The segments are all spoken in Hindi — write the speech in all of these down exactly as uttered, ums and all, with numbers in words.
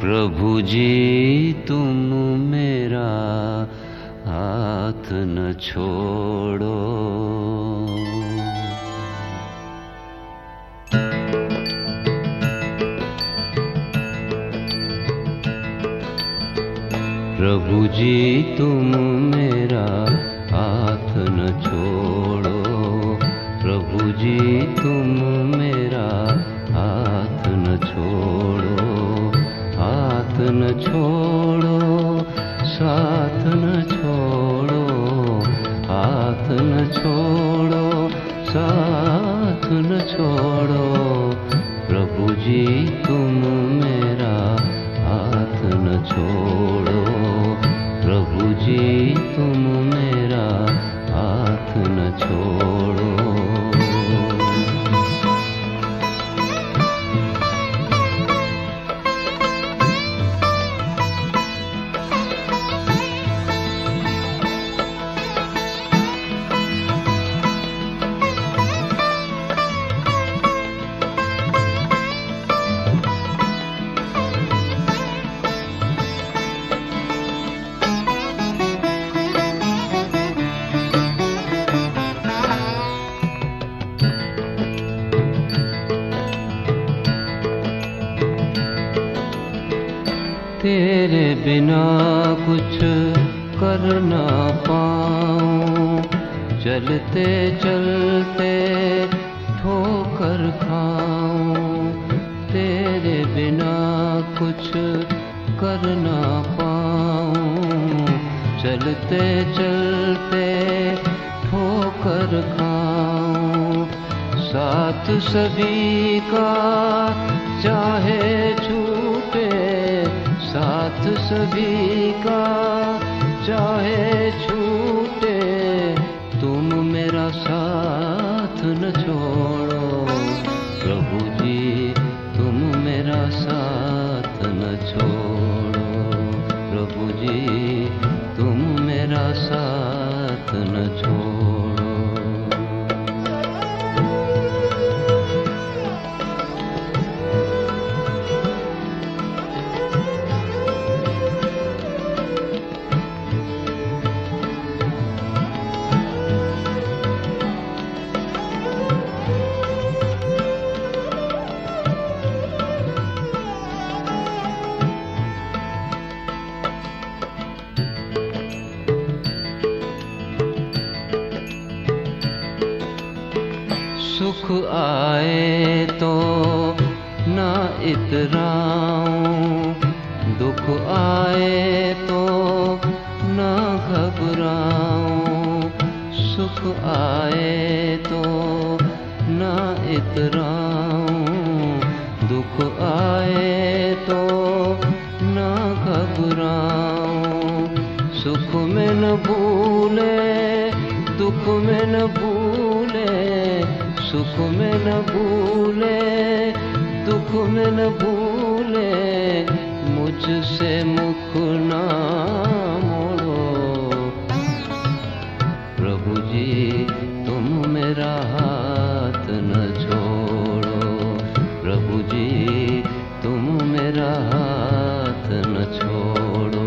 प्रभु जी तुम मेरा हाथ न छोड़ो। प्रभु जी तुम मेरा हाथ न छोड़ो। प्रभु जी तुम मेरा हाथ न छोड़ो। हाथ न छोड़ो, साथ न छोड़ो। हाथ न छोड़ो, साथ न छोड़ो। प्रभु जी तुम मेरा हाथ न छोड़ो। प्रभु जी तुम मेरा हाथ न छोड़ो। तेरे बिना कुछ कर ना पाऊं, चलते चलते ठोकर खाऊं। तेरे बिना कुछ कर ना पाऊं, चलते चलते ठोकर खाऊं। साथ सभी का चाहे छूटे, साथ सभी का चाहे छूटे, तुम मेरा साथ न छोड़ो। प्रभु जी तुम मेरा साथ न छोड़ो। प्रभु जी तुम मेरा साथ न छोड़ो। सुख आए तो ना इतराऊं, दुख आए तो ना घबराऊं। सुख आए तो ना इतराऊं, दुख आए तो ना घबराऊं। सुख में न भूले, दुख में न भूले। सुख में न भूले, दुख में न भूले। मुझसे मुख ना मोड़ो। प्रभु जी तुम मेरा हाथ न छोड़ो। प्रभु जी तुम मेरा हाथ न छोड़ो।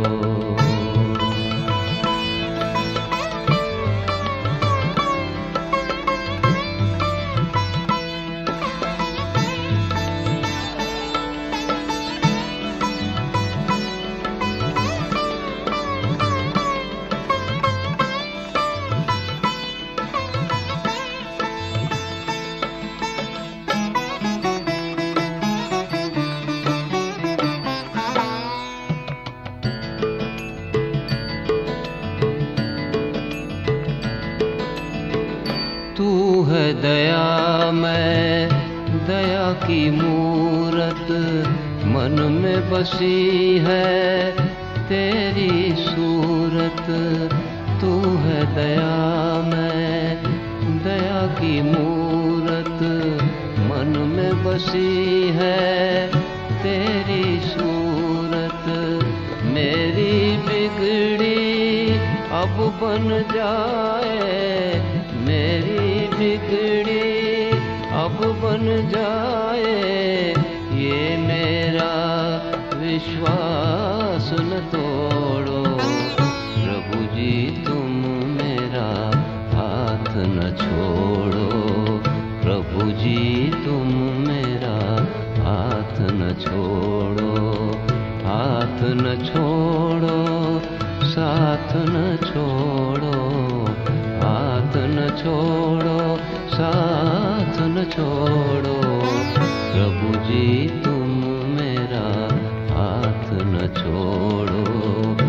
तू है दया मैं दया की मूरत, मन में बसी है तेरी सूरत। तू है दया मैं दया की मूरत, मन में बसी है तेरी सूरत। मेरी बिगड़ी अब बन जाए, मेरी बिगड़ी अब बन जाए। ये मेरा विश्वास न तोड़ो। प्रभु जी तुम मेरा हाथ न छोड़ो। प्रभु जी तुम मेरा हाथ न छोड़ो। हाथ न छोड़ो, साथ न छोड़ो। हाथ न छोड़ो, साथ न छोड़ो। प्रभु जी तुम मेरा हाथ न छोड़ो।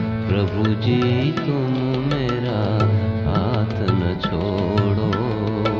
प्रभु जी तुम मेरा हाथ न छोड़ो।